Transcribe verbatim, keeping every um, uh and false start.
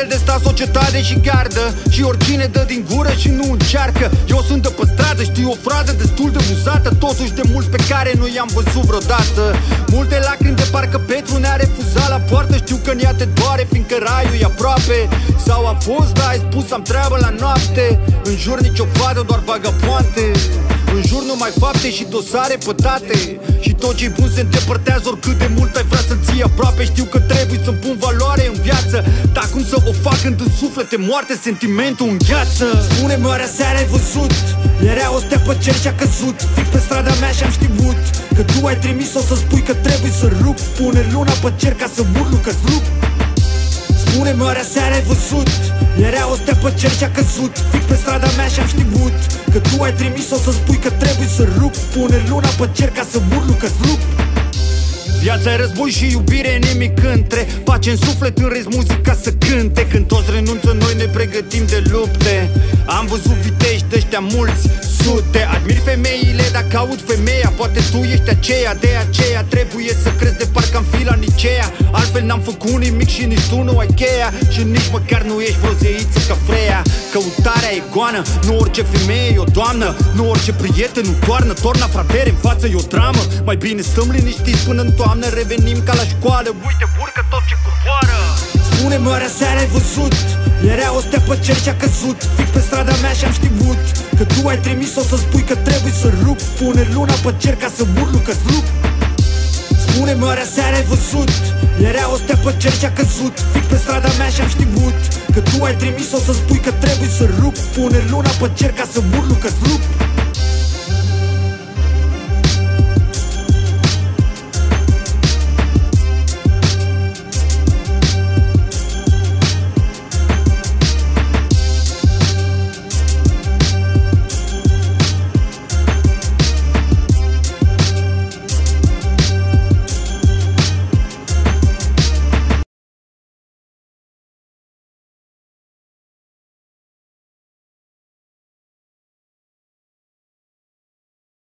fel de stat, societate și gardă, și oricine dă din gură și nu încearcă. Eu sunt de pe stradă, știu o frază destul de muzată, totuși de mulți pe care nu i-am văzut vreodată. Multe lacrimi de parcă Petru ne-a refuzat la poartă. Știu că în ea te doare, fiindcă raiul e aproape. Sau a fost, da, ai spus, am treabă la noapte. În jur nicio fată, doar vagabonte. În jur numai fapte și dosare pătate. Și tot ce-i bun se îndepărtează, oricât de mult ai vrea să-l ții aproape. Știu că trebuie să pun valoare în viață, dar cum să o fac când în suflete moarte sentimentul în gheață? Spune-mi, oare seara ai văzut? Era o stea pe cer și-a căzut fix pe strada mea și am știut că tu ai trimis-o să spui că trebuie să rup. Pune luna pe cer ca să urlu că-ți rup. Spune-mi, oare seara ai văzut? Era o stea pe cer și-a căzut fix pe strada mea și am știut că tu ai trimis-o să spui că trebuie să rup. Pune luna pe cer ca să urlu că-ți rup. Viața e război și iubire, nimic între. Pace în suflet, în rest muzica să cânte. Când toți renunță, noi ne pregătim de lupte. Am văzut vitești de-ăștia mulți, sute. Admir femeile, dar caut femeia. Poate tu ești aceea, de aceea trebuie să crezi de parcă am fi la Nicea. Altfel n-am făcut nimic și nici tu nu ai cheia. Și nici măcar nu ești vreo zeiță ca Freia. Căutarea e goană, nu orice femeie e o doamnă. Nu orice prieten nu toarnă, torna fratere în față e o dramă. Mai bine stăm liniștiți până în toamnă, revenim ca la școală. Uite, urcă tot ce coboară. Spune-mi, oare seara ai văzut? Era o stea pe cer și-a căzut fix pe strada mea și am știut că tu ai trimis-o să spui că trebuie să rup. Pune luna pe cer ca să urlu că-ți rup. Spune-mi, oare seara ai văzut? Era o stea pe cer și-a căzut fix pe strada mea și am știut că tu ai trimis-o să spui că trebuie să rup. Pune luna pe cer ca să urlu că-ți rup.